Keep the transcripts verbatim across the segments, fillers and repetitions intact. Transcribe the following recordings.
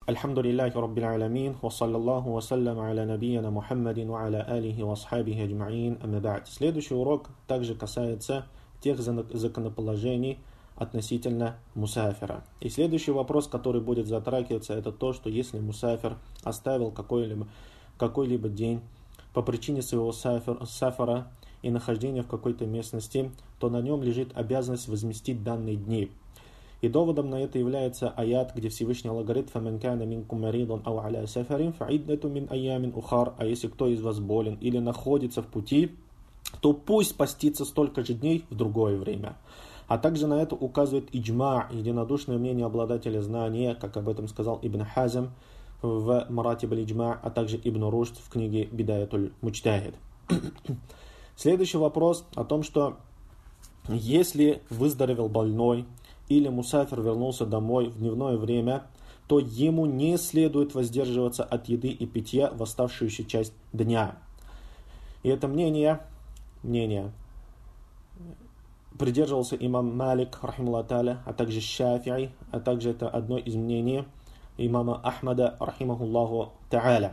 Альхамдулиллахи Раббил Алямин, ва саллаллаху ва саллям аля набияна Мухаммадин ва аля алихи ва асхабихи аджмаин, амма ба'д. Следующий урок также касается тех законоположений относительно мусафира. И следующий вопрос, который будет затрагиваться, это то, что если мусафир оставил какой-либо, какой-либо день по причине своего сафир, сафара и нахождения в какой-то местности, то на нем лежит обязанность возместить данные дни. И доводом на это является аят, где Всевышний Аллах говорит: «Фаман кана минкум маридун ау аля сафарин фаиддату мин айямин ухар». А если кто из вас болен или находится в пути, то пусть постится столько же дней в другое время. А также на это указывает иджма, единодушное мнение обладателя знания, как об этом сказал Ибн Хазм в Маратиб аль-Иджма, а также Ибн Рушд в книге Бидаятуль Муджтахид. Следующий вопрос о том, что если выздоровел больной или мусафир вернулся домой в дневное время, то ему не следует воздерживаться от еды и питья в оставшуюся часть дня. И это мнение, мнение придерживался имам Малик, рахималлаху та'аля, а также Шафи'и, а также это одно из мнений имама Ахмада, рахимахуллаху та'аля.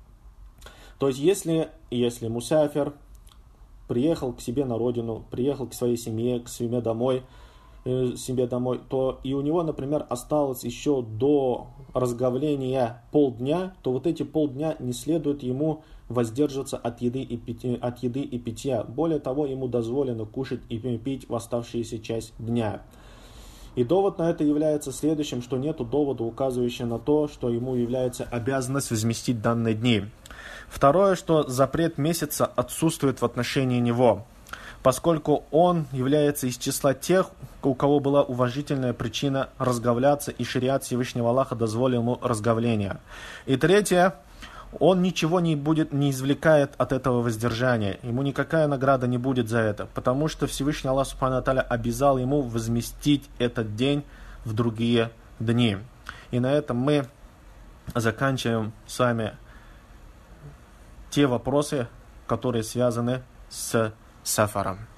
То есть, если, если мусафир приехал к себе на родину, приехал к своей семье, к себе домой, себе домой, то и у него, например, осталось еще до разговления полдня, то вот эти полдня не следует ему воздерживаться от еды и питья, от еды и питья. Более того, ему дозволено кушать и пить в оставшуюся часть дня. И довод на это является следующим, что нету довода, указывающего на то, что ему является обязанность возместить данные дни. Второе, что запрет месяца отсутствует в отношении него, поскольку он является из числа тех, у кого была уважительная причина разговляться, и шариат Всевышнего Аллаха дозволил ему разговление. И третье, он ничего не будет, не извлекает от этого воздержания. Ему никакая награда не будет за это, потому что Всевышний Аллах Субхану ва Тааля обязал ему возместить этот день в другие дни. И на этом мы заканчиваем с вами те вопросы, которые связаны с сафаром.